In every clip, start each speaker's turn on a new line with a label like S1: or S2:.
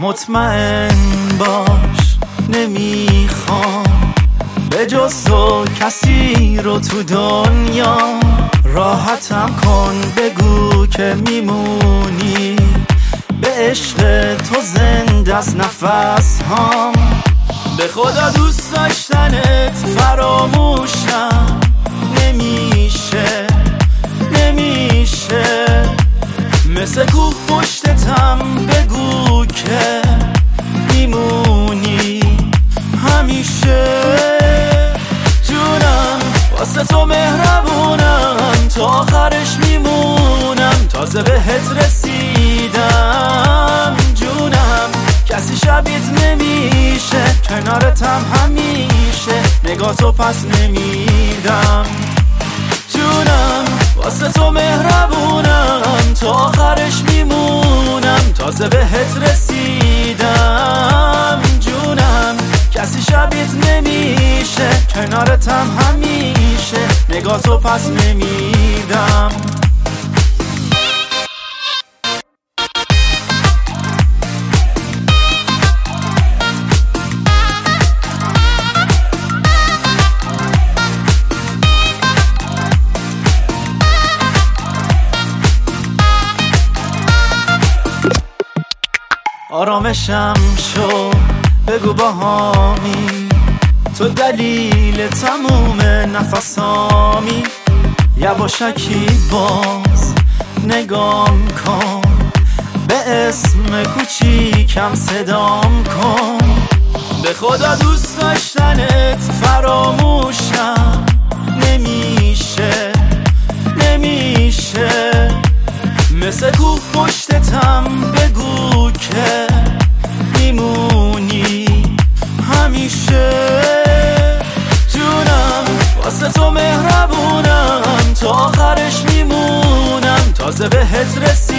S1: مطمئن باش نمیخوام به جز تو کسی رو تو دنیا. راحتم کن بگو که میمونی، به عشق تو زنده از نفس هام. به خدا دوست داشتنت فراموشم نمیشه، نمیشه. مثل کوه پشتتم بگو که میمونی همیشه. جونم واسه تو مهربونم، تا آخرش میمونم. تازه بهت رسیدم جونم، کسی شبیت نمیشه. کنارتم همیشه، نگاه تو پس نمیدم. جونم واسه تو مهربونم، تا آخرش میمونم. تازه بهت رسیدم جونم، کسی شبیت نمیشه. کنارتم همیشه، نگاه تو پس نمیدم. آرامشم شو بگو باهامی، تو دلیل تموم نفسامی. یواشکی باز نگام کن، به اسم کوچیکم صدام کن. به خدا دوست داشتنت فراموشم نمیشه، نمیشه. مثل کوه پشتتم بگو که میمونی همیشه. جونم واسه تو مهربونم، تا آخرش میمونم. تازه بهت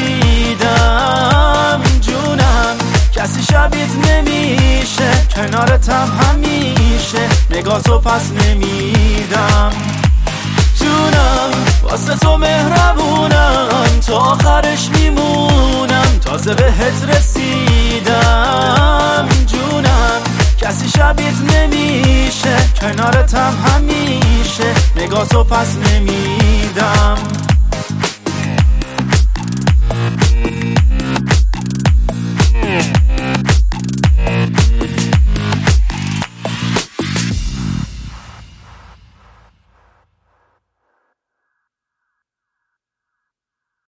S1: رسیدم جونم، کسی شبیت نمیشه. کنارتم همیشه، نگاه تو پس نمیدم. جونم واسه تو مهربونم، تا آخرش میمونم. تازه بهت رسیدم جونم، کسی شبیت نمیشه. کنارتم همیشه، نگاه تو پس نمیدم.